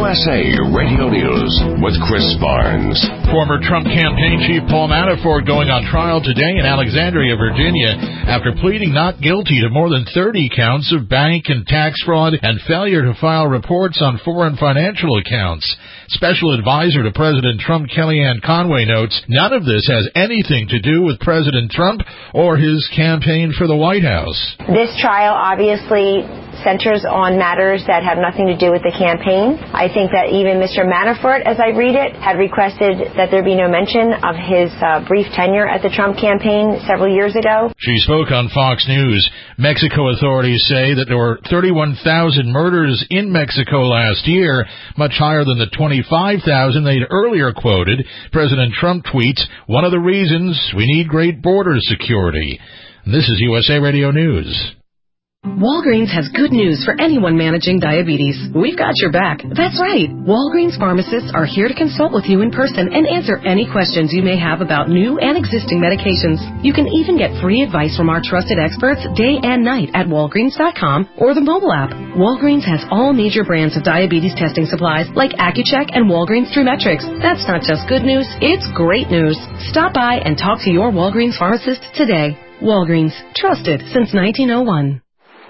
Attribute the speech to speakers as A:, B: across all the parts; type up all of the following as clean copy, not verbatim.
A: USA Radio News with Chris Barnes.
B: Former Trump campaign chief Paul Manafort going on trial today in Alexandria, Virginia, after pleading not guilty to more than 30 counts of bank and tax fraud and failure to file reports on foreign financial accounts. Special advisor to President Trump, Kellyanne Conway, notes none of this has anything to do with President Trump or his campaign for the White House.
C: This trial obviously centers on matters that have nothing to do with the campaign. I think that even Mr. Manafort, as I read it, had requested that there be no mention of his brief tenure at the Trump campaign several years ago.
B: She spoke on Fox News. Mexico authorities say that there were 31,000 murders in Mexico last year, much higher than the 25,000 they'd earlier quoted. President Trump tweets, "One of the reasons we need great border security." This is USA Radio News.
D: Walgreens has good news for anyone managing diabetes. We've got your back. That's right. Walgreens pharmacists are here to consult with you in person and answer any questions you may have about new and existing medications. You can even get free advice from our trusted experts day and night at Walgreens.com or the mobile app. Walgreens has all major brands of diabetes testing supplies like Accu-Check and Walgreens TrueMetrix. That's not just good news, it's great news. Stop by and talk to your Walgreens pharmacist today. Walgreens, trusted since 1901.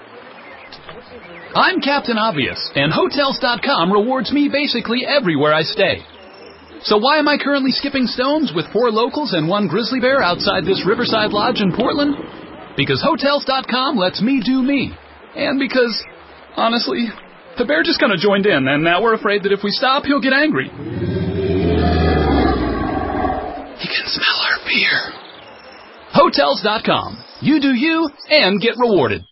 E: I'm Captain Obvious, and Hotels.com rewards me basically everywhere I stay. So why am I currently skipping stones with 4 locals and 1 grizzly bear outside this Riverside Lodge in Portland? Because Hotels.com lets me do me. And because, honestly, the bear just kind of joined in, and now we're afraid that if we stop, he'll get angry. He can smell our beer. Hotels.com. You do you, and get rewarded.